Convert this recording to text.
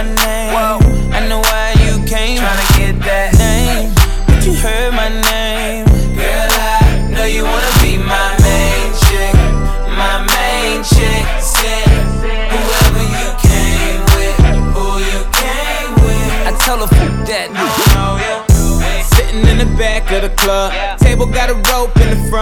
my name. I know why you came, tryna get that name, but you heard my name. Girl, I know you wanna be my main chick. My main chick said, whoever you came with, who you came with. I tell her, fuck that. Sitting in the back of the club, table got a rope in the front.